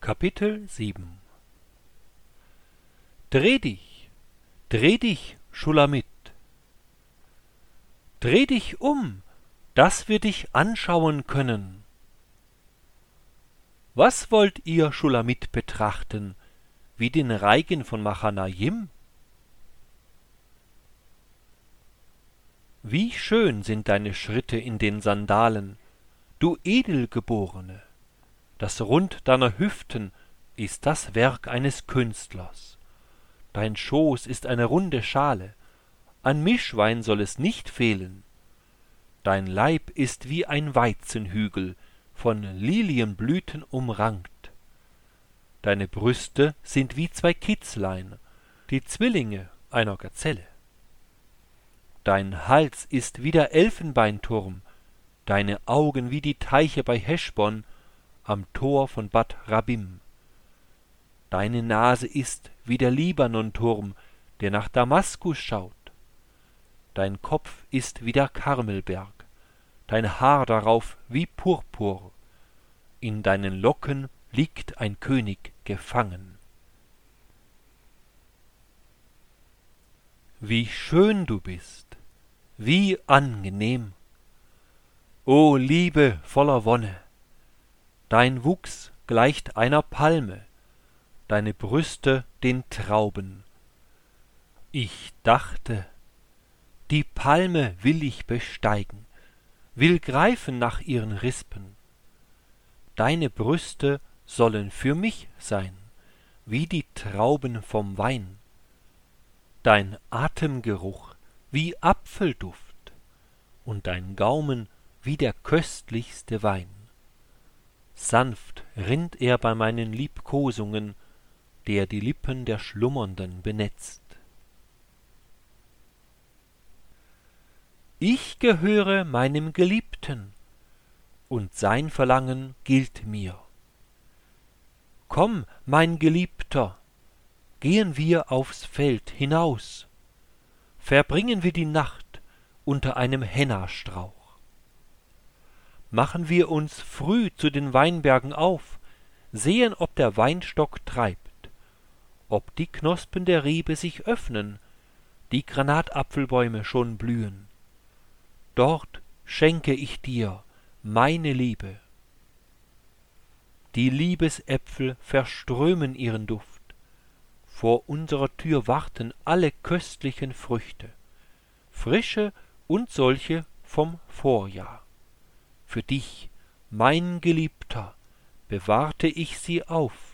Kapitel 7 Dreh dich, Schulamit. Dreh dich dass wir dich anschauen können. Was wollt ihr, Schulamit, betrachten, wie den Reigen von Machanayim? Wie schön sind deine Schritte in den Sandalen, du Edelgeborene! Das Rund deiner Hüften ist das Werk eines Künstlers. Dein Schoß ist eine runde Schale, an Mischwein soll es nicht fehlen. Dein Leib ist wie ein Weizenhügel, von Lilienblüten umrankt. Deine Brüste sind wie zwei Kitzlein, die Zwillinge einer Gazelle. Dein Hals ist wie der Elfenbeinturm, deine Augen wie die Teiche bei Heschbon, am Tor von Bad Rabim. Deine Nase ist wie der Libanonturm, der nach Damaskus schaut. Dein Kopf ist wie der Karmelberg, dein Haar darauf wie Purpur. In deinen Locken liegt ein König gefangen. Wie schön du bist, wie angenehm! O Liebe voller Wonne! Dein Wuchs gleicht einer Palme, deine Brüste den Trauben. Ich dachte, die Palme will ich besteigen, will greifen nach ihren Rispen. Deine Brüste sollen für mich sein, wie die Trauben vom Wein. Dein Atemgeruch wie Apfelduft und dein Gaumen wie der köstlichste Wein. Sanft rinnt er bei meinen Liebkosungen, der die Lippen der Schlummernden benetzt. Ich gehöre meinem Geliebten, und sein Verlangen gilt mir. Komm, mein Geliebter, gehen wir aufs Feld hinaus, verbringen wir die Nacht unter einem Hennastrauch. Machen wir uns früh zu den Weinbergen auf, sehen, ob der Weinstock treibt, ob die Knospen der Rebe sich öffnen, die Granatapfelbäume schon blühen. Dort schenke ich dir meine Liebe. Die Liebesäpfel verströmen ihren Duft, vor unserer Tür warten alle köstlichen Früchte, frische und solche vom Vorjahr. Für dich, mein Geliebter, bewahrte ich sie auf.